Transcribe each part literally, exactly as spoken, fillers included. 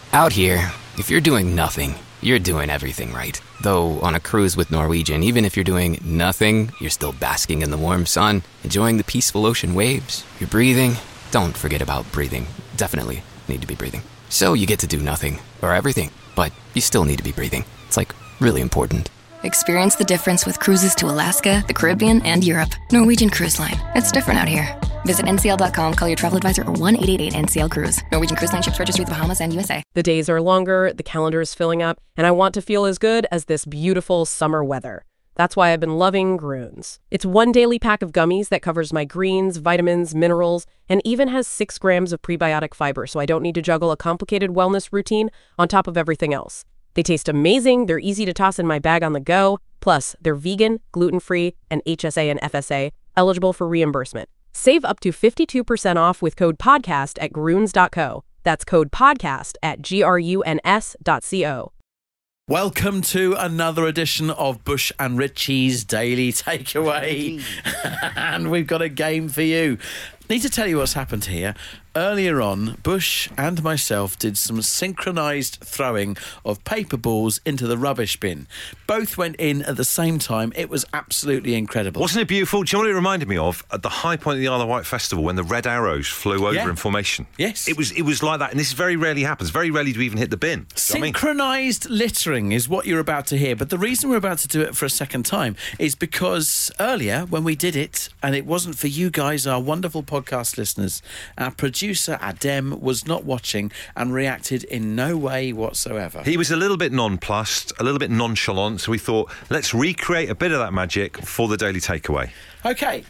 Out here, if you're doing nothing, you're doing everything right. Though on a cruise with Norwegian, even if you're doing nothing, you're still basking in the warm sun, enjoying the peaceful ocean waves. You're breathing. Don't forget about breathing. Definitely need to be breathing. So you get to do nothing, or everything, but you still need to be breathing. It's like really important. Experience the difference with cruises to Alaska, the Caribbean, and Europe. Norwegian Cruise Line. It's different out here. Visit N C L dot com, call your travel advisor, or one eight eight eight N C L Cruise. Norwegian Cruise Line ships registry the Bahamas and U S A. The days are longer, the calendar is filling up, and I want to feel as good as this beautiful summer weather. That's why I've been loving Grüns. It's one daily pack of gummies that covers my greens, vitamins, minerals, and even has six grams of prebiotic fiber, so I don't need to juggle a complicated wellness routine on top of everything else. They taste amazing, they're easy to toss in my bag on the go, plus they're vegan, gluten-free, and H S A and F S A, eligible for reimbursement. Save up to fifty-two percent off with code PODCAST at Grüns dot co. That's code PODCAST at G R U N S dot C O. Welcome to another edition of Bush and Richie's Daily Takeaway. And we've got a game for you. Need to tell you what's happened here. Earlier on, Bush and myself did some synchronised throwing of paper balls into the rubbish bin. Both went in at the same time. It was absolutely incredible. Wasn't it beautiful? Do you know what it reminded me of? At the high point of the Isle of Wight Festival, when the red arrows flew over Yeah. in formation. Yes. It was it was like that, and this very rarely happens. Very rarely do we even hit the bin. Do you know what I mean? Synchronised littering is what you're about to hear, but the reason we're about to do it for a second time is because earlier, when we did it, and it wasn't for you guys, our wonderful podcast listeners, our producer Adem was not watching and reacted in no way whatsoever. He was a little bit nonplussed, a little bit nonchalant, so we thought, let's recreate a bit of that magic for the Daily Takeaway. Okay.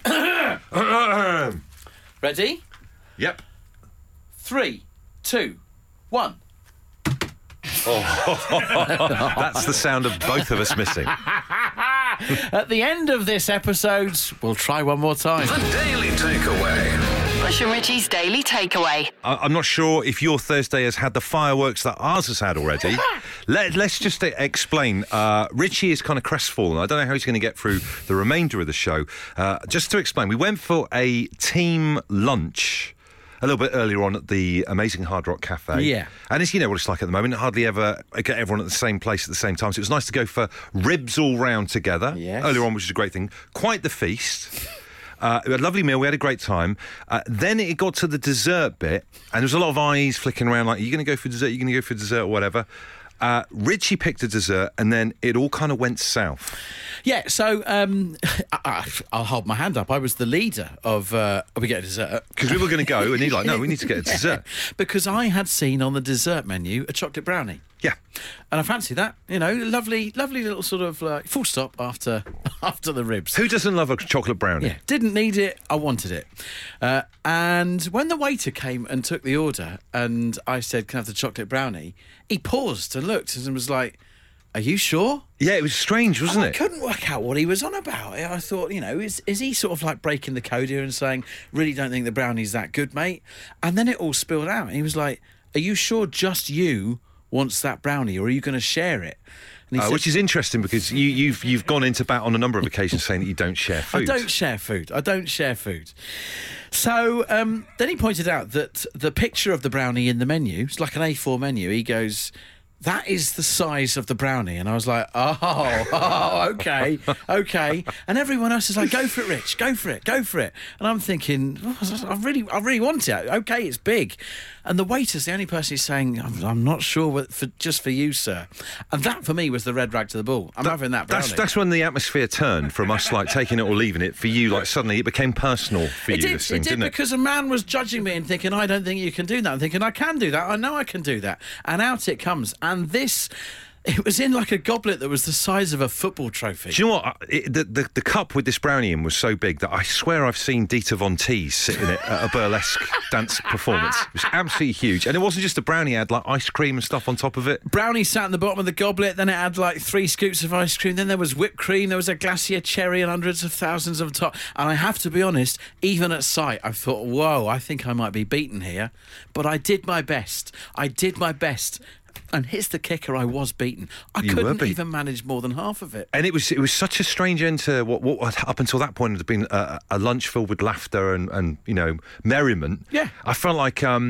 Ready? Yep. Three, two, one. That's the sound of both of us missing. At the end of this episode, we'll try one more time. The Daily Takeaway. Bush and Richie's Daily Takeaway. I- I'm not sure if your Thursday has had the fireworks that ours has had already. Let, let's just uh, explain. Uh, Richie is kind of crestfallen. I don't know how he's going to get through the remainder of the show. Uh, just to explain, we went for a team lunch a little bit earlier on at the amazing Hard Rock Cafe. Yeah. And as you know what it's like at the moment, hardly ever get everyone at the same place at the same time. So it was nice to go for ribs all round together Yes. earlier on, which is a great thing. Quite the feast. Uh, we had a lovely meal, we had a great time. Uh, then it got to the dessert bit, and there was a lot of eyes flicking around like, are you going to go for dessert, are you going to go for dessert, or whatever. Uh, Richie picked a dessert, and then it all kind of went south. Yeah, so um, I, I'll hold my hand up. I was the leader of uh, we get a dessert. Because we were going to go, and he's like, no, we need to get a dessert. Because I had seen on the dessert menu a chocolate brownie. Yeah. And I fancy that, you know, lovely, lovely little sort of like full stop after after the ribs. Who doesn't love a chocolate brownie? Yeah, didn't need it, I wanted it. Uh, and when the waiter came and took the order and I said, can I have the chocolate brownie? He paused and looked and was like, are you sure? Yeah, it was strange, wasn't I it? couldn't work out what he was on about. I thought, you know, is is he sort of like breaking the code here and saying, really don't think the brownie's that good, mate? And then it all spilled out. And he was like, are you sure just you wants that brownie, or are you going to share it? And he Uh, said, which is interesting because you, you've you've gone into bat on a number of occasions saying that you don't share food. I don't share food. I don't share food. So um, then he pointed out that the picture of the brownie in the menu, it's like an A four menu. He goes, that is the size of the brownie. And I was like, oh, oh, okay, okay. And everyone else is like, go for it, Rich, go for it, go for it. And I'm thinking, oh, I really, I really want it. Okay, it's big. And the waiter's the only person who's saying, I'm, I'm not sure what, for just for you, sir. And that, for me, was the red rag to the bull. I'm That- having that brownie. That's, that's when the atmosphere turned from us like taking it or leaving it. For you, like suddenly it became personal for It you. did, this thing, it did didn't it? because a man was judging me and thinking, I don't think you can do that. I'm thinking, I can do that. I know I can do that. And out it comes. And this, it was in like a goblet that was the size of a football trophy. Do you know what? It, the, the the cup with this brownie in was so big that I swear I've seen Dieter Von Teese sit in it at a burlesque dance performance. It was absolutely huge. And it wasn't just a brownie, it had like ice cream and stuff on top of it. Brownie sat in the bottom of the goblet, then it had like three scoops of ice cream, then there was whipped cream, there was a glacier cherry and hundreds of thousands on top. And I have to be honest, even at sight, I thought, whoa, I think I might be beaten here. But I did my best. I did my best. And here's the kicker, I was beaten. I You were couldn't beaten. even manage more than half of it. And it was it was such a strange end to what, what up until that point had been a, a lunch filled with laughter and, and you know merriment. Yeah. I felt like um,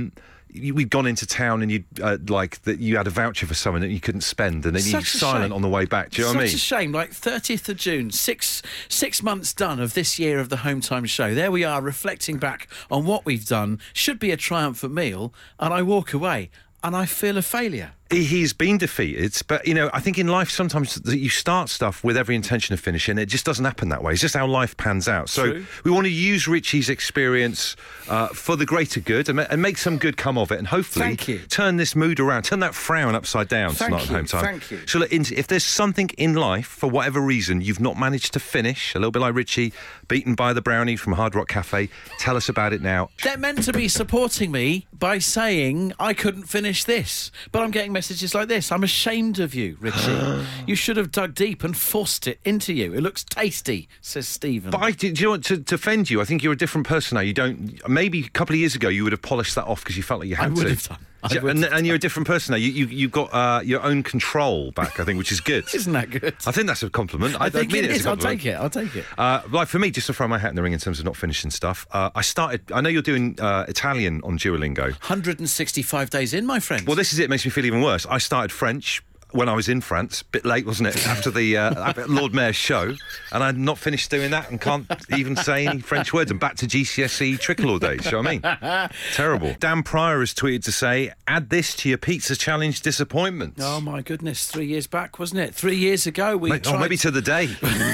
you, we'd gone into town and you uh, like that you had a voucher for something that you couldn't spend, and then you were Such a silent shame. on the way back. Do you know Such what I mean? a shame. Like thirtieth of June, six six months done of this year of the Home Time show. There we are, reflecting back on what we've done. Should be a triumphant meal, and I walk away and I feel a failure. He- He's been defeated, but, you know, I think in life sometimes that you start stuff with every intention of finishing. It just doesn't happen that way. It's just how life pans out. So True. we want to use Richie's experience uh, for the greater good and, ma- and make some good come of it, and hopefully Thank you. turn this mood around, turn that frown upside down Thank tonight at you, Home Time. thank you. So look, in- if there's something in life, for whatever reason, you've not managed to finish, a little bit like Richie, beaten by the brownie from Hard Rock Cafe, tell us about it now. They're meant to be supporting me by saying I couldn't finish this, but I'm getting messages like this. I'm ashamed of you, Richie. You should have dug deep and forced it into you. It looks tasty, says Stephen. But I, do you know what, to, to offend you, I think you're a different person now. You don't. Maybe a couple of years ago you would have polished that off because you felt like you had I would to. have done. I Yeah, would and, have and you're a different person now. You you you got uh, your own control back, I think, which is good. Isn't that good? I think that's a compliment. I think mean it as is. a I'll compliment. take it. I'll take it. Uh, like for me, just to throw my hat in the ring in terms of not finishing stuff, uh, I started. I know you're doing uh, Italian on Duolingo. one hundred sixty-five days in, my friend. Well, this is it. Makes me feel even worse. I started French when I was in France. Bit late, wasn't it? After the uh, Lord Mayor's show, and I'd not finished doing that, and can't even say any French words. And back to G C S E tricolor days. You know what I mean? Terrible. Dan Pryor has tweeted to say, "Add this to your pizza challenge disappointment." Oh my goodness! Three years back, wasn't it? Three years ago, we May- tried. oh, maybe to the day.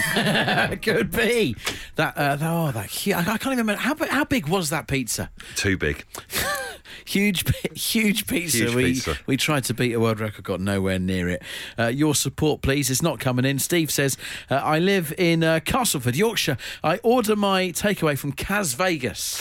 Could be that. Uh, oh, that. hu- I can't even remember how bi- how big was that pizza? Too big. Huge, pi- huge pizza. Huge we pizza. we tried to beat a world record, got nowhere near it. Uh, your support, please. It's not coming in. Steve says, uh, I live in uh, Castleford, Yorkshire. I order my takeaway from Cas Vegas.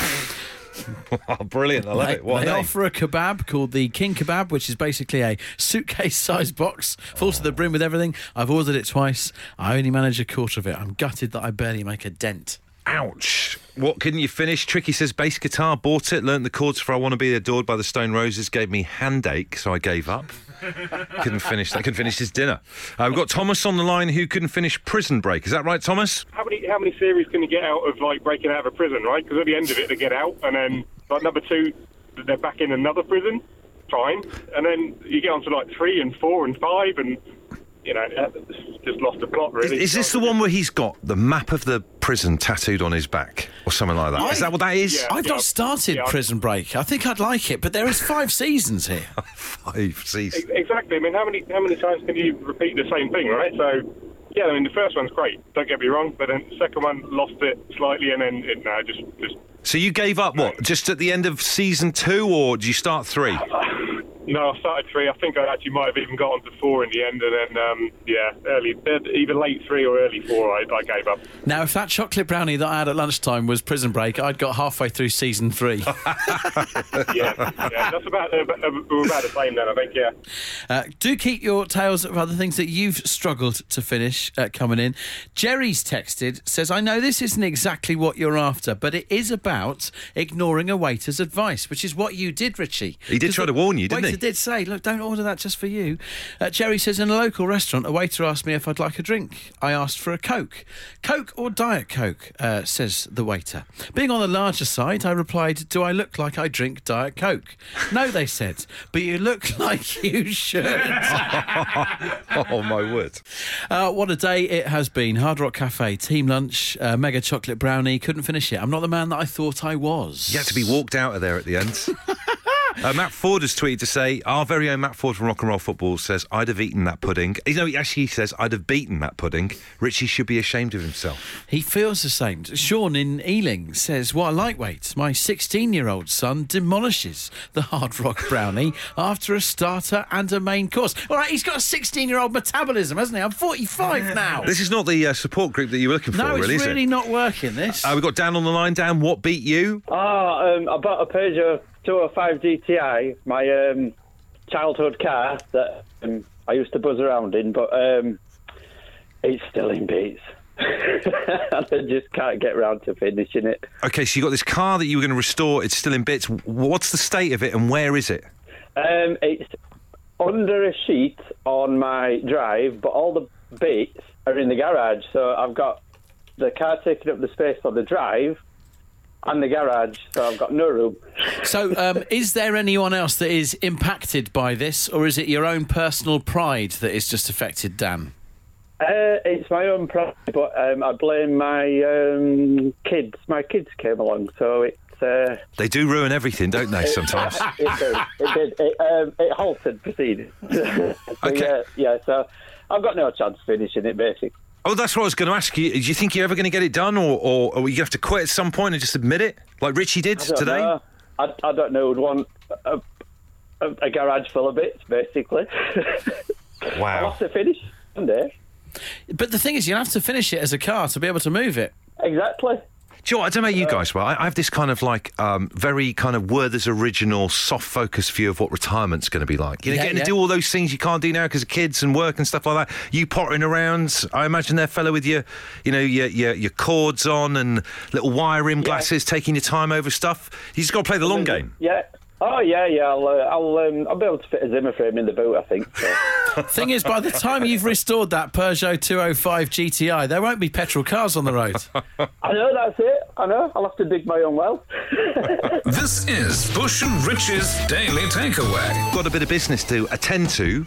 Oh, brilliant! I love They, it. What a they name. offer a kebab called the King Kebab, which is basically a suitcase-sized box full to the brim with everything. I've ordered it twice. I only manage a quarter of it. I'm gutted that I barely make a dent. Ouch. What couldn't you finish? Tricky says bass guitar, bought it, learnt the chords for I Want to Be Adored by the Stone Roses, gave me handache, so I gave up. couldn't finish that. Couldn't finish his dinner. Uh, we've got Thomas on the line who couldn't finish Prison Break. Is that right, Thomas? How many how many series can you get out of like breaking out of a prison, right? Because at the end of it, they get out, and then like number two, they're back in another prison. Fine, and then you get on to like three and four and five, and you know, it's just lost the plot really. Is, is this the one where he's got the map of the prison tattooed on his back or something like that? Is that what that is? Yeah. I've not started Yeah. Prison Break. I think I'd like it, but there is five seasons here. Five seasons. Exactly. I mean, how many how many times can you repeat the same thing, right? So, yeah, I mean, the first one's great. Don't get me wrong, but then the second one lost it slightly, and then it, no, just just So you gave up, what, just at the end of season two, or did you start three? no. I started three. I think I actually might have even got on to four in the end, and then um, yeah, early either late three or early four. I, I gave up. Now, if that chocolate brownie that I had at lunchtime was Prison Break, I'd got halfway through season three. Yeah, yeah, that's about uh, we're about the same then. I think. Yeah. Uh, do keep your tales of other things that you've struggled to finish uh, coming in. Jerry's texted, says, I know this isn't exactly what you're after, but it is about ignoring a waiter's advice, which is what you did, Richie. He did 'Cause try the to warn you, didn't waiter he? did say, look, don't order that just for you. Uh, Jerry says, in a local restaurant, a waiter asked me if I'd like a drink. I asked for a Coke. Coke or Diet Coke, uh, says the waiter. Being on the larger side, I replied, do I look like I drink Diet Coke? No, they said, but you look like you should. Oh, my word. Uh, what a day it has been. Hard Rock Cafe, team lunch, uh, mega chocolate brownie. Couldn't finish it. I'm not the man that I thought I was. You had to be walked out of there at the end. Uh, Matt Ford has tweeted to say, our very own Matt Ford from Rock and Roll Football says, I'd have eaten that pudding. You know, he actually says, I'd have beaten that pudding. Richie should be ashamed of himself. He feels the same. Sean in Ealing says, what a lightweight. My sixteen-year-old son demolishes the Hard Rock brownie after a starter and a main course. All right, he's got a sixteen-year-old metabolism, hasn't he? I'm forty-five now. This is not the uh, support group that you were looking for, no, it's really, is really it? not working, this. Uh, we've got Dan on the line. Dan, what beat you? Ah, um, I bought a Peugeot two oh five G T I, my um, childhood car that um, I used to buzz around in, but um, it's still in bits. And I just can't get round to finishing it. Okay, so you got this car that you were going to restore. It's still in bits. What's the state of it and where is it? Um, it's under a sheet on my drive, but all the bits are in the garage. So I've got the car taking up the space on the drive, and the garage, so I've got no room. So, um, is there anyone else that is impacted by this, or is it your own personal pride that is just affected, Dan? Uh, it's my own pride, but um, I blame my um, kids. My kids came along, so it's... Uh, they do ruin everything, don't they, sometimes? it did. It, did. It, um, it halted proceedings. so, Okay. Yeah, yeah, so I've got no chance of finishing it, basically. Oh, that's what I was going to ask you. Do you think you're ever going to get it done, or, or, or are you going to have to quit at some point and just admit it, like Richie did I don't today? know. I, I don't know who'd want a, a, a garage full of bits, basically. I'll Wow. have to finish someday. But the thing is, you have to finish it as a car to be able to move it. Exactly. Do you know what? I don't know about you guys, but I, I have this kind of like um, very kind of Werther's original soft focus view of what retirement's going to be like. You know, Yeah, getting yeah. to do all those things you can't do now because of kids and work and stuff like that. You pottering around, I imagine there, fella, with your, you know, your your, your cords on and little wire rim glasses, taking your time over stuff. You just got to play the long game. Yeah. Oh, yeah, yeah. I'll, uh, I'll, um, I'll be able to fit a Zimmer frame in the boot, I think. So. Thing is, by the time you've restored that Peugeot two oh five G T I, there won't be petrol cars on the road. I know, that's it. I know. I'll have to dig my own well. This is Bush and Rich's Daily Takeaway. Got a bit of business to attend to.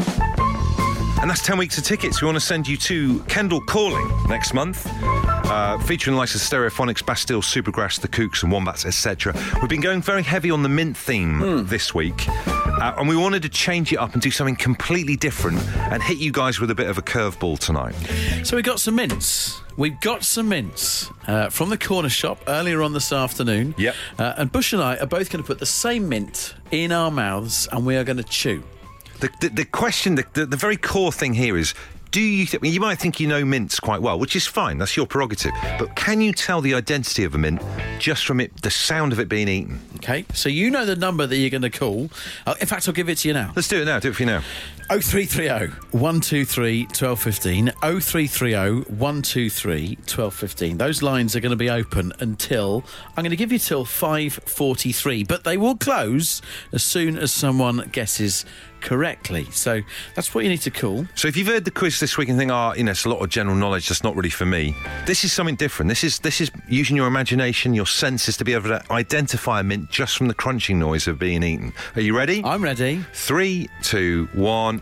And that's ten weeks of tickets. We want to send you to Kendall Calling next month, uh, featuring the likes of Stereophonics, Bastille, Supergrass, The Kooks and Wombats, et cetera. We've been going very heavy on the mint theme Mm. this week, uh, and we wanted to change it up and do something completely different and hit you guys with a bit of a curveball tonight. So we got some mints. We've got some mints uh, from the corner shop earlier on this afternoon. Yep. Uh, and Bush and I are both going to put the same mint in our mouths and we are going to chew. The, the, the question, the, the, the very core thing here is, do you th- I mean, you might think you know mints quite well, which is fine, that's your prerogative, but can you tell the identity of a mint just from it, the sound of it being eaten? Okay, so you know the number that you're going to call. Uh, in fact, I'll give it to you now. Let's do it now, do it for you now. oh three three oh, one two three, one two one five. oh three three oh, one two three, one two one five. Those lines are going to be open until, I'm going to give you till five forty-three, but they will close as soon as someone guesses correctly. So that's what you need to call. So if you've heard the quiz this week and think, oh, you know, it's a lot of general knowledge, that's not really for me, this is something different. This is this is using your imagination, your senses to be able to identify a mint just from the crunching noise of being eaten. Are you ready? I'm ready. Three, two, one.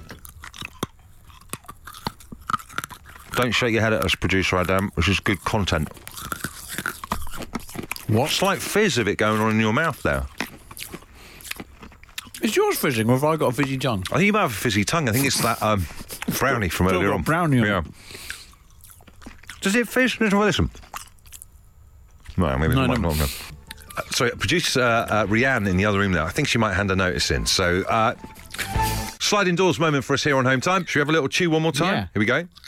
Don't shake your head at us, producer Adam. This is good content. What? Slight fizz of it going on in your mouth there. Is yours fizzing or have I got a fizzy tongue? I think you might have a fizzy tongue. I think it's that um, brownie from Still earlier got on. brownie on it. Yeah. Does it fizz? Listen, listen. No, maybe No, it might no. not. No. Uh, sorry, producer uh, uh, Rianne in the other room now. I think she might hand a notice in. So, uh, sliding doors moment for us here on Home Time. Should we have a little chew one more time? Yeah. Here we go.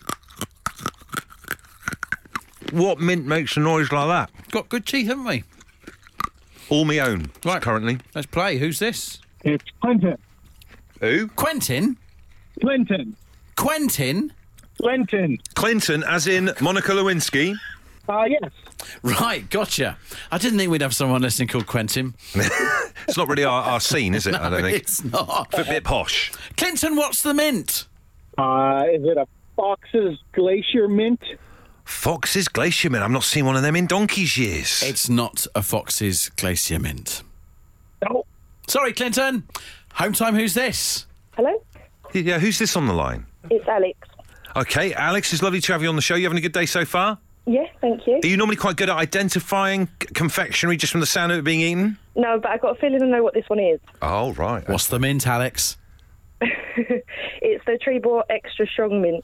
What mint makes a noise like that? Got good teeth, haven't we? All me own, Right. currently. Let's play. Who's this? It's Clinton. Who? Quentin? Clinton. Quentin? Clinton. Clinton, as in Monica Lewinsky. Uh, yes. Right, gotcha. I didn't think we'd have someone listening called Quentin. It's not really our, our scene, is it? I don't think. It's not. A bit posh. Clinton, what's the mint? Uh, is it a Fox's Glacier Mint? Fox's Glacier Mint. I've not seen one of them in donkey's years. It's not a Fox's Glacier Mint. No. Sorry, Clinton. Home time, who's this? Hello, Yeah, who's this on the line? it's Alex. Okay, Alex, it's lovely to have you on the show. You having a good day so far? Yeah, thank you. Are you normally quite good at identifying c- confectionery just from the sound of it being eaten? No, but I got a feeling I know what this one is. Oh, right. What's the mint, Alex? It's the Trebor Extra Strong Mint.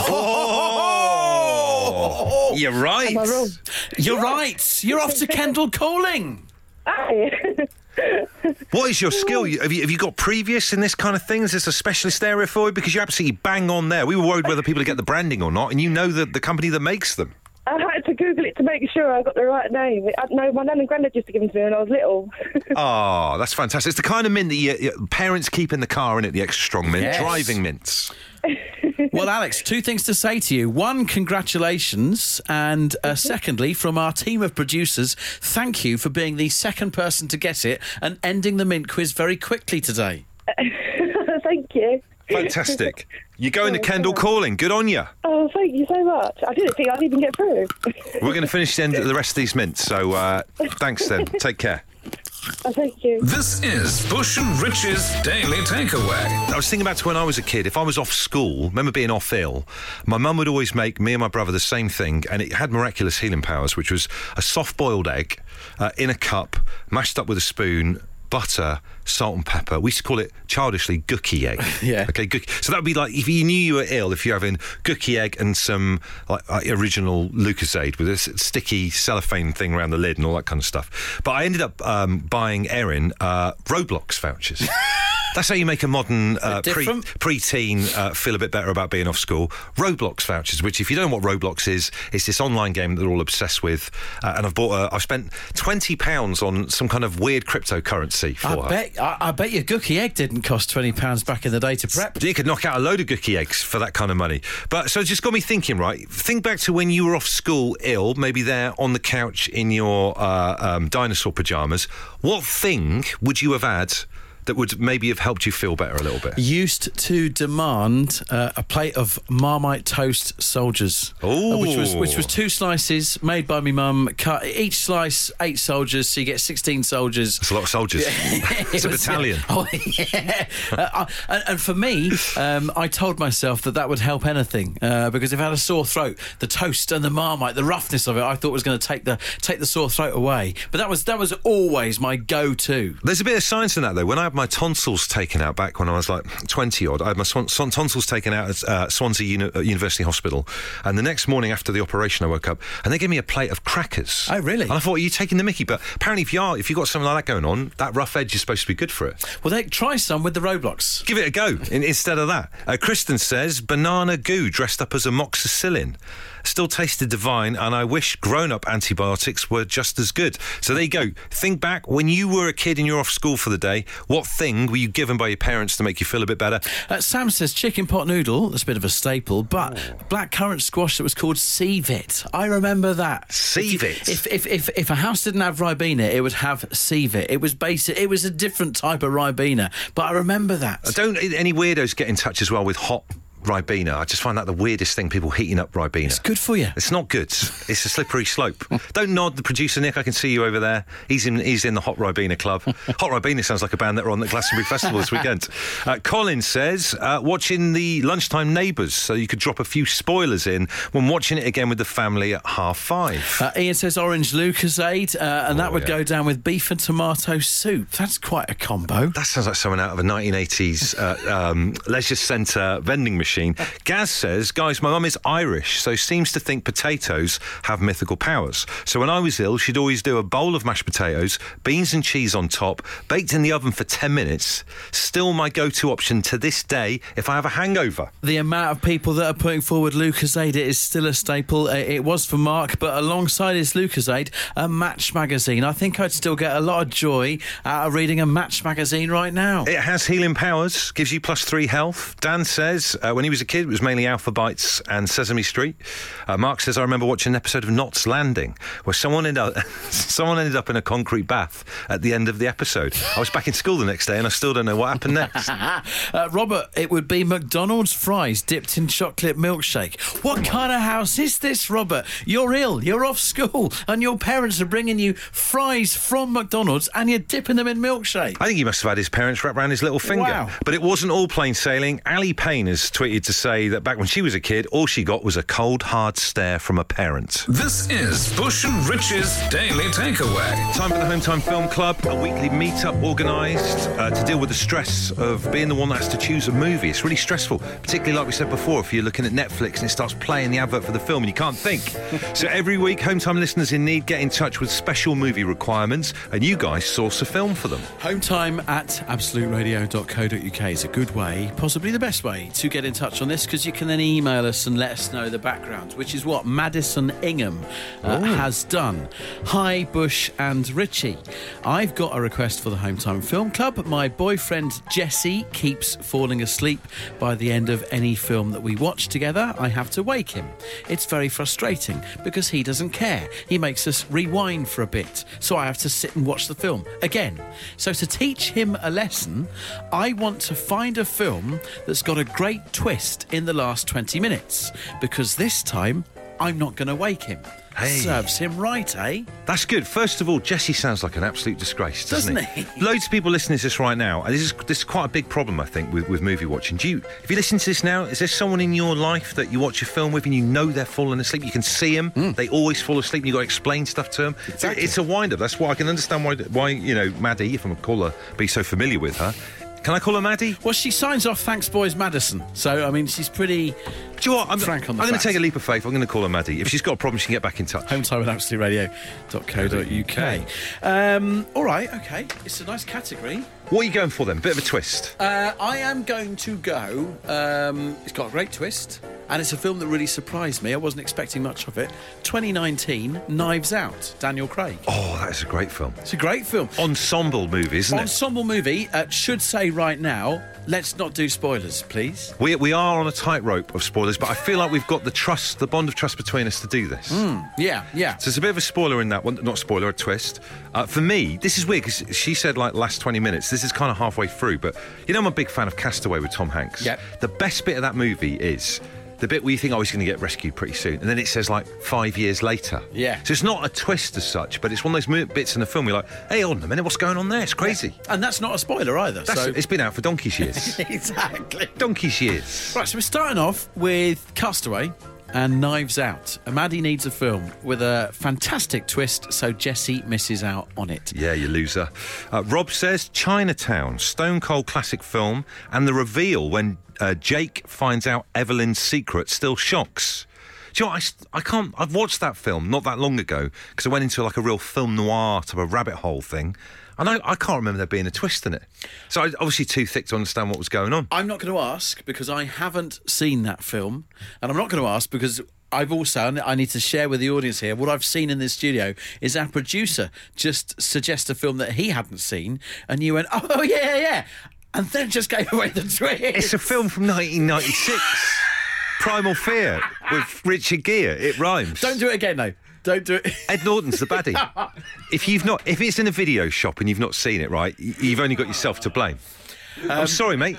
Oh! You're right. Am I wrong? You're right. You're off to Kendall Calling. Aye. What is your skill? You- Have you, have you got previous in this kind of thing? Is this a specialist area for you? Because you're absolutely bang on there. We were worried whether people would get the branding or not, and you know the, the company that makes them. I had to Google it to make sure I got the right name. I, no, my nan and granddad used to give them to me when I was little. Oh, that's fantastic. It's the kind of mint that your, your parents keep in the car, isn't it? The extra strong mint. Yes. Driving mints. Well, Alex, two things to say to you. One, congratulations. And uh, secondly, from our team of producers, thank you for being the second person to get it and ending the mint quiz very quickly today. Thank you. Fantastic. You're going to Kendal Calling. Good on you. Oh, thank you so much. I didn't think I'd even get through. We're going to finish the, end, the rest of these mints, so uh, thanks then. Take care. Oh, thank you. This is Bush and Rich's Daily Takeaway. I was thinking back to when I was a kid. If I was off school, remember being off ill, my mum would always make me and my brother the same thing, and it had miraculous healing powers, which was a soft-boiled egg uh, in a cup, mashed up with a spoon, butter, salt and pepper. We used to call it childishly gookie egg. Yeah. Okay, gookie. So that would be like if you knew you were ill, if you're having gookie egg and some like, like original Lucozade with this sticky cellophane thing around the lid and all that kind of stuff. But I ended up um, buying Erin uh, Roblox vouchers. That's how you make a modern uh, pre, pre-teen uh, feel a bit better about being off school. Roblox vouchers, which if you don't know what Roblox is, it's this online game that they're all obsessed with. Uh, and I've bought, a, I've spent twenty pounds on some kind of weird cryptocurrency for I her. bet, I, I bet your gookie egg didn't cost twenty pounds back in the day to prep. You could knock out a load of gookie eggs for that kind of money. But so it just got me thinking, right? Think back to when you were off school ill, maybe there on the couch in your uh, um, dinosaur pyjamas. What thing would you have had that would maybe have helped you feel better a little bit? Used to demand uh, a plate of Marmite toast soldiers. Oh, uh, which was which was two slices made by me mum. Cut each slice eight soldiers, so you get sixteen soldiers. That's a lot of soldiers. It's a was, battalion. Oh yeah. uh, I, and, and for me, um, I told myself that that would help anything uh, because if I had a sore throat, the toast and the Marmite, the roughness of it, I thought was going to take the take the sore throat away. But that was that was always my go-to. There's a bit of science in that though. When I had my tonsils taken out back when I was like twenty odd, I had my swan- son- tonsils taken out at uh, Swansea Uni- uh, University Hospital, and the next morning after the operation I woke up and they gave me a plate of crackers. Oh really? And I thought, are you taking the mickey? But apparently if you are, if you've got something like that going on, that rough edge is supposed to be good for it. Well, they try some with the Roblox. Give it a go in, instead of that. Uh, Kristen says banana goo dressed up as amoxicillin still tasted divine, and I wish grown-up antibiotics were just as good. So there you go. Think back when you were a kid and you're off school for the day. What thing were you given by your parents to make you feel a bit better? Uh, Sam says chicken pot noodle. That's a bit of a staple, but oh. blackcurrant squash that was called Seavit. I remember that. Seavit. If if if if a house didn't have Ribena, it would have Seavit. It was basic. It was a different type of Ribena, but I remember that. Uh, don't any weirdos get in touch as well with hot Ribena? I just find that the weirdest thing, people heating up Ribena. It's good for you. It's not good. It's a slippery slope. Don't nod, the producer Nick, I can see you over there. He's in He's in the Hot Ribena Club. Hot Ribena sounds like a band that are on the Glastonbury Festival this weekend. Uh, Colin says, uh, watching the lunchtime Neighbours, so you could drop a few spoilers in when watching it again with the family at half five. Uh, Ian says orange Lucozade, uh, and oh, that would yeah. go down with beef and tomato soup. That's quite a combo. That sounds like someone out of a nineteen eighties uh, um, leisure centre vending machine. Gaz says, guys, my mum is Irish, so seems to think potatoes have mythical powers. So when I was ill, she'd always do a bowl of mashed potatoes, beans and cheese on top, baked in the oven for ten minutes. Still my go-to option to this day if I have a hangover. The amount of people that are putting forward Lucozade is still a staple. It was for Mark, but alongside his Lucozade, a Match magazine. I think I'd still get a lot of joy out of reading a Match magazine right now. It has healing powers, gives you plus three health. Dan says, uh, when he was a kid, it was mainly Alpha Bites and Sesame Street. Uh, Mark says, I remember watching an episode of Knots Landing where someone ended up, someone ended up in a concrete bath at the end of the episode. I was back in school the next day and I still don't know what happened next. uh, Robert, it would be McDonald's fries dipped in chocolate milkshake. What kind of house is this, Robert? You're ill, you're off school, and your parents are bringing you fries from McDonald's and you're dipping them in milkshake. I think he must have had his parents wrap around his little finger. Wow. But it wasn't all plain sailing. Ali Payne has tweeted to say that back when she was a kid, all she got was a cold, hard stare from a parent. This is Bush and Rich's Daily Takeaway. Time for the Home Time Film Club, a weekly meet-up organised uh, to deal with the stress of being the one that has to choose a movie. It's really stressful, particularly like we said before, if you're looking at Netflix and it starts playing the advert for the film and you can't think. So every week, Home Time listeners in need get in touch with special movie requirements and you guys source a film for them. Home Time at absolute radio dot co dot uk is a good way, possibly the best way, to get in touch touch on this because you can then email us and let us know the background, which is what Madison Ingham uh, has done. Hi, Bush and Richie. I've got a request for the Home Time Film Club. My boyfriend Jesse keeps falling asleep by the end of any film that we watch together. I have to wake him. It's very frustrating because he doesn't care. He makes us rewind for a bit, so I have to sit and watch the film again. So to teach him a lesson, I want to find a film that's got a great twist in the last twenty minutes, because this time I'm not going to wake him. Hey. Serves him right, eh? That's good. First of all, Jesse sounds like an absolute disgrace, doesn't, Doesn't he? he? Loads of people listening to this right now, and this is this is quite a big problem, I think, with, with movie watching. Do you, if you listen to this now, is there someone in your life that you watch a film with and you know they're falling asleep? You can see them; mm. they always fall asleep. And you've got to explain stuff to them. Exactly. It's a wind-up. That's why I can understand why why you know Maddie, if I'm a caller, be so familiar with her. Can I call her Maddie? Well, she signs off Thanks Boys Madison. So, I mean, she's pretty Do you know what? I'm, frank on the I'm going to facts. take a leap of faith. I'm going to call her Maddie. If she's got a problem, she can get back in touch. Hometime at absolute radio dot co dot uk. Um, all right, okay. It's a nice category. What are you going for then? Bit of a twist. Uh, I am going to go... Um, it's got a great twist, and it's a film that really surprised me. I wasn't expecting much of it. twenty nineteen, Knives Out, Daniel Craig. Oh, that is a great film. It's a great film. Ensemble movie, isn't it? Ensemble movie. Uh, should say right now, let's not do spoilers, please. We, we are on a tightrope of spoilers, but I feel like we've got the trust, the bond of trust between us to do this. Mm, yeah, yeah. So there's a bit of a spoiler in that one. Not spoiler, a twist. Uh, for me, this is weird because she said like last twenty minutes. This is kind of halfway through, but you know I'm a big fan of Castaway with Tom Hanks. Yep. The best bit of that movie is the bit where you think, oh, he's going to get rescued pretty soon, and then it says like five years later. Yeah. So it's not a twist as such, but it's one of those mo- bits in the film where you're like, hey, hold on a minute, what's going on there? It's crazy. Yeah. And that's not a spoiler either. That's, so It's been out for donkey's years. Exactly. Donkey's years. Right, so we're starting off with Castaway and Knives Out. And Maddie needs a film with a fantastic twist, so Jesse misses out on it. Yeah, you loser. Uh, Rob says Chinatown, stone cold classic film, and the reveal when uh, Jake finds out Evelyn's secret still shocks. Do you know what, I, I can't... I've watched that film not that long ago because I went into like a real film noir type of rabbit hole thing. And I, I can't remember there being a twist in it. So I, obviously too thick to understand what was going on. I'm not going to ask because I haven't seen that film. And I'm not going to ask because I've also, and I need to share with the audience here, what I've seen in this studio is our producer just suggest a film that he hadn't seen. And you went, oh, yeah, yeah. And then just gave away the twist. It's a film from nineteen ninety-six. Primal Fear with Richard Gere. It rhymes. Don't do it again, though. Don't do it. Ed Norton's the baddie. If you've not, if it's in a video shop and you've not seen it, right, you've only got yourself to blame. Um, I'm sorry, mate.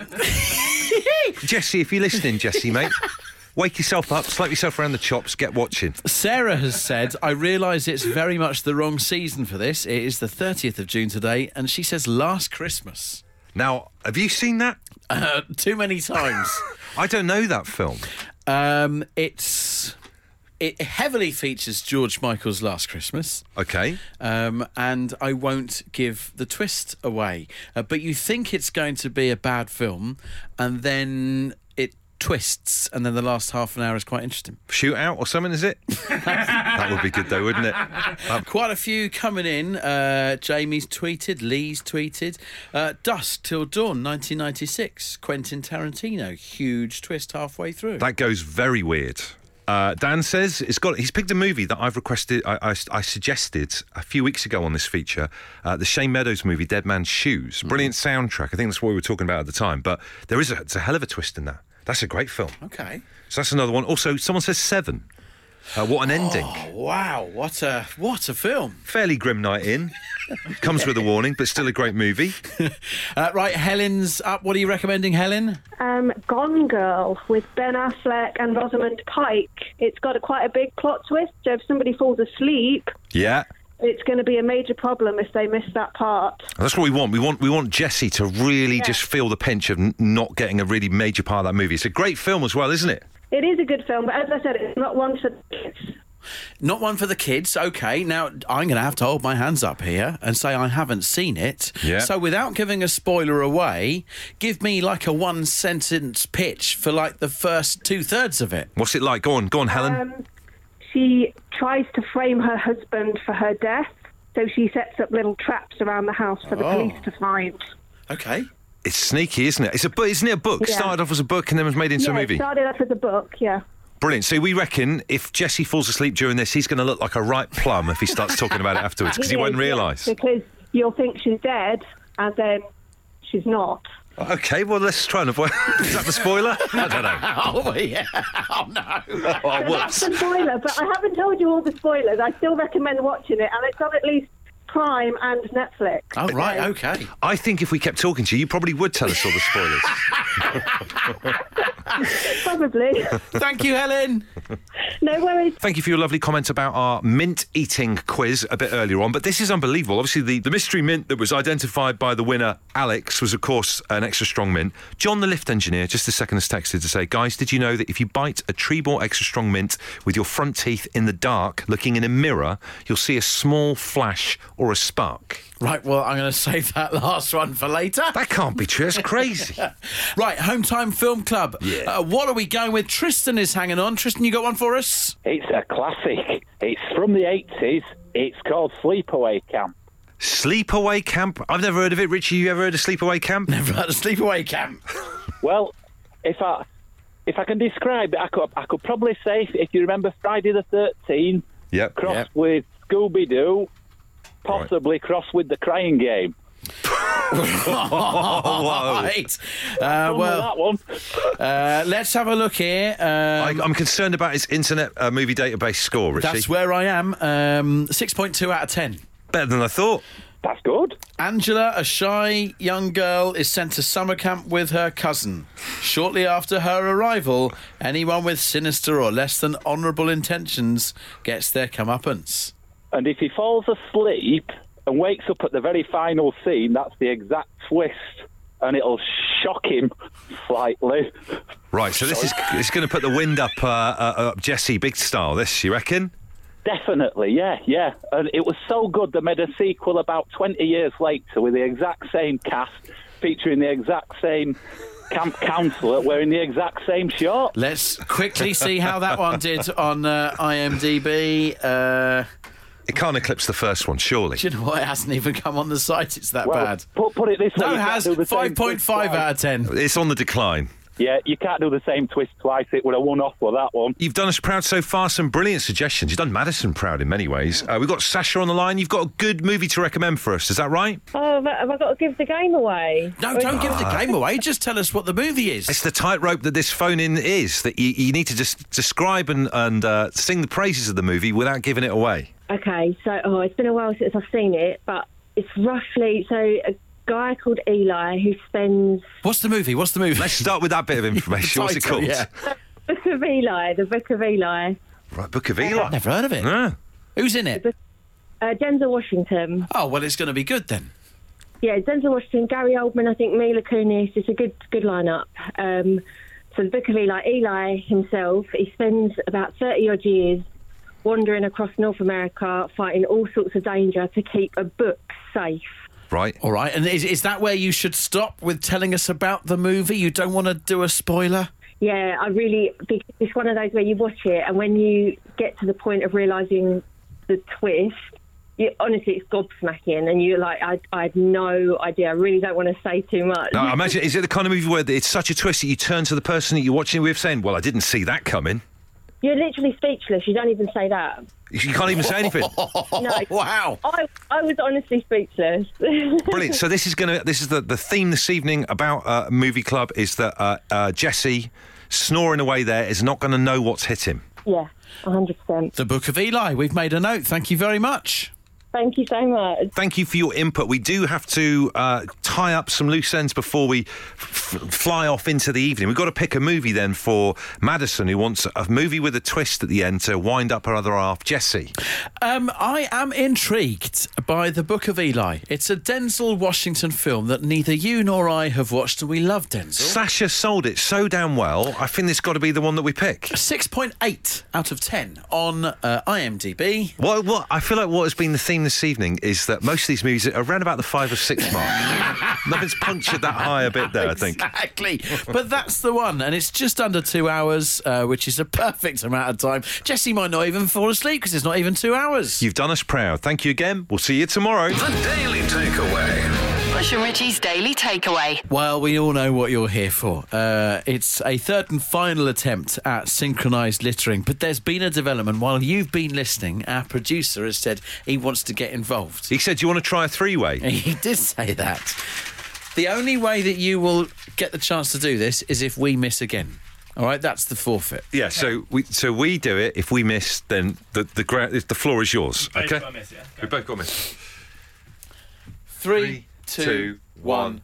Jesse, if you're listening, Jesse, mate, wake yourself up, slap yourself around the chops, get watching. Sarah has said, I realise it's very much the wrong season for this. It is the thirtieth of June today, and she says Last Christmas. Now, have you seen that? Uh, too many times. I don't know that film. Um, it's... It heavily features George Michael's Last Christmas. Okay. Um, and I won't give the twist away. Uh, but you think it's going to be a bad film, and then it twists, and then the last half an hour is quite interesting. Shootout or something, is it? That would be good, though, wouldn't it? Um, Quite a few coming in. Uh, Jamie's tweeted, Lee's tweeted. Uh, Dusk Till Dawn, nineteen ninety-six. Quentin Tarantino, huge twist halfway through. That goes very weird. Uh, Dan says it's got. He's picked a movie that I've requested. I, I, I suggested a few weeks ago on this feature, uh, the Shane Meadows movie "Dead Man's Shoes." Brilliant mm. soundtrack. I think that's what we were talking about at the time. But there is a, it's a hell of a twist in that. That's a great film. Okay. So that's another one. Also, someone says Seven. Uh, what an ending! Oh, wow, what a what a film! Fairly grim night in. Comes with a warning, but still a great movie. uh, right, Helen's up. What are you recommending, Helen? Um, Gone Girl with Ben Affleck and Rosamund Pike. It's got a, quite a big plot twist. So if somebody falls asleep, yeah, it's going to be a major problem if they miss that part. That's what we want. We want we want Jesse to really yeah. just feel the pinch of n- not getting a really major part of that movie. It's a great film as well, isn't it? It is a good film, but as I said, it's not one for the kids. Not one for the kids, okay. Now, I'm going to have to hold my hands up here and say I haven't seen it. Yeah. So without giving a spoiler away, give me like a one-sentence pitch for like the first two-thirds of it. What's it like? Go on, go on, Helen. Um, she tries to frame her husband for her death, so she sets up little traps around the house for the Oh. police to find. Okay. It's sneaky, isn't it? It's a book, isn't it? A book Yeah. started off as a book and then was made into yeah, a movie. it started off as a book, yeah. Brilliant. So we reckon if Jesse falls asleep during this, he's going to look like a ripe plum if he starts talking about it afterwards because he, It won't is, realise. yeah, because you'll think she's dead, and then she's not. Okay, well, let's try and avoid... Is that the spoiler? I don't know. Oh, yeah. Oh, no. Oh, So that's whoops. the spoiler, but I haven't told you all the spoilers. I still recommend watching it, and it's on at least Prime and Netflix. Oh, right, okay. I think if we kept talking to you, you probably would tell us all the spoilers. Probably. Thank you, Helen. No worries. Thank you for your lovely comment about our mint eating quiz a bit earlier on. But this is unbelievable. Obviously, the, the mystery mint that was identified by the winner, Alex, was, of course, an extra strong mint. John, the lift engineer, just a second has texted to say, guys, did you know that if you bite a Trebor extra strong mint with your front teeth in the dark, looking in a mirror, you'll see a small flash or a spark? Right, well, I'm going to save that last one for later. That can't be true. It's crazy. Right, Home Time Film Club. Yeah. Uh, what are we going with? Tristan is hanging on. Tristan, you got one for us? It's a classic. It's from the eighties. It's called Sleepaway Camp. Sleepaway Camp? I've never heard of it. Richie, you ever heard of Sleepaway Camp? Never heard of Sleepaway Camp. Well, if I if I can describe it, I could I could probably say if, if you remember Friday the thirteenth, Yep. crossed Yep. with Scooby Doo, possibly crossed with the Crying Game. Right. Uh, well, that one. Uh, let's have a look here. Um, I, I'm concerned about his Internet uh, Movie Database score, Richie. that's where I am. Um, six point two out of ten. Better than I thought. That's good. Angela, a shy young girl, is sent to summer camp with her cousin. Shortly after her arrival, anyone with sinister or less than honourable intentions gets their comeuppance. And if he falls asleep and wakes up at the very final scene, that's the exact twist, and it'll shock him slightly. Right, so this is it's going to put the wind up, uh, uh, up Jesse big style, this, you reckon? Definitely, yeah, yeah. And it was so good they made a sequel about twenty years later with the exact same cast, featuring the exact same camp counsellor wearing the exact same shorts. Let's quickly see how that one did on uh, IMDb. Uh, It can't eclipse the first one, surely. do you know what? It hasn't even come on the site. It's that Well, bad. Put, put it this way. No, you it can't has. do the same five point five twist out of ten. It's on the decline. Yeah, you can't do the same twist twice. It would have won off with that one. You've done us proud so far. Some brilliant suggestions. You've done Madison proud in many ways. Uh, we've got Sasha on the line. You've got a good movie to recommend for us. Is that right? Oh, but have I got to give the game away? No, don't give the game away. Just tell us what the movie is. It's the tightrope that this phone-in is, that you, you need to just describe and, and uh, sing the praises of the movie without giving it away. Okay, so oh, it's been a while since I've seen it, but it's roughly so a guy called Eli who spends What's the movie? What's the movie? Let's start with that bit of information. What's it Title, called? yeah. the Book of Eli, the Book of Eli. Right, Book of Eli. Never heard of it. Ah. Who's in it? Uh, Denzel Washington. Oh, well, it's going to be good then. Yeah, Denzel Washington, Gary Oldman, I think Mila Kunis. It's a good good lineup. Um, so the Book of Eli, Eli himself, he spends about thirty odd years wandering across North America, fighting all sorts of danger to keep a book safe. Right. All right. And is, is that where you should stop with telling us about the movie? You don't want to do a spoiler? Yeah, I really, because it's one of those where you watch it and when you get to the point of realising the twist, you, honestly, it's gobsmacking and you're like, I, I had no idea. I really don't want to say too much. No, I imagine, is it the kind of movie where it's such a twist that you turn to the person that you're watching with saying, well, I didn't see that coming? You're literally speechless. You don't even say that. You can't even say anything. No, wow. I, I was honestly speechless. Brilliant. So this is going to, this is the, the theme this evening about uh, Movie Club is that uh, uh, Jesse, snoring away there, is not going to know what's hit him. Yeah, one hundred percent. The Book of Eli. We've made a note. Thank you very much. Thank you so much. Thank you for your input. We do have to uh, tie up some loose ends before we f- fly off into the evening. We've got to pick a movie then for Madison, who wants a movie with a twist at the end to wind up her other half, Jesse. Um, I am intrigued by The Book of Eli. It's a Denzel Washington film that neither you nor I have watched, and we love Denzel. Sasha sold it so damn well. I think this got to be the one that we pick. six point eight out of ten on uh, IMDb. Well, what I feel like what has been the theme this evening is that most of these movies are around about the five or six mark. Nothing's punctured that high a bit there, I think. Exactly. But that's the one, and it's just under two hours, uh, which is a perfect amount of time. Jesse might not even fall asleep because it's not even two hours. You've done us proud. Thank you again. We'll see you tomorrow. The Daily Takeaway. Bush and Richie's Daily Takeaway. Well, we all know what you're here for. Uh, it's a third and final attempt at synchronised littering, but there's been a development. While you've been listening, our producer has said he wants to get involved. He said, do you want to try a three-way? He did say that. The only way that you will get the chance to do this is if we miss again. All right, that's the forfeit. Yeah, so we so we do it. If we miss, then the the ground, the floor is yours. Both Okay, got a miss, yeah? we both got a miss. Three, two, one.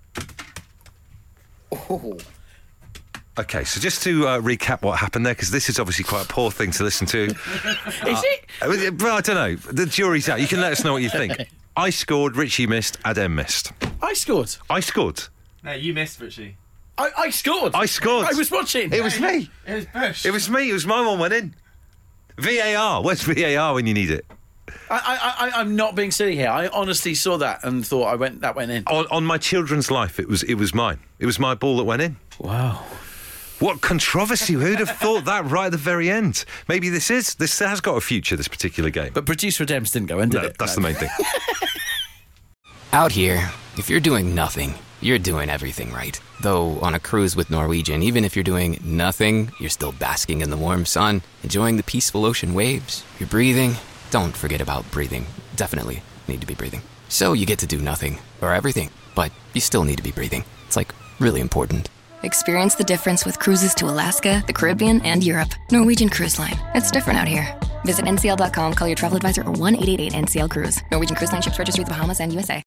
Oh. Okay, so just to uh, recap what happened there, because this is obviously quite a poor thing to listen to. Is it? Uh, well, I don't know. The jury's out. You can let us know what you think. I scored, Richie missed, Adem missed. I scored. I scored. No, you missed, Richie. I, I scored. I scored. I was watching. It was me. It was Bush. It was me. It was my one went in. V A R. Where's V A R when you need it? I, I, I, I'm not being silly here. I honestly saw that and thought I went. That went in. On, on my children's life, it was it was mine. It was my ball that went in. Wow. What controversy! Who'd have thought that right at the very end? Maybe this is this has got a future. This particular game. But producer Adams didn't go in, did no, it? That's no. the main thing. Out here, if you're doing nothing, you're doing everything right. Though on a cruise with Norwegian, even if you're doing nothing, you're still basking in the warm sun, enjoying the peaceful ocean waves. You're breathing. Don't forget about breathing. Definitely need to be breathing. So you get to do nothing, or everything, but you still need to be breathing. It's like really important. Experience the difference with cruises to Alaska, the Caribbean, and Europe. Norwegian Cruise Line. It's different out here. Visit N C L dot com, call your travel advisor, or one eight eight eight N C L Cruise. Norwegian Cruise Line ships registry the Bahamas and U S A.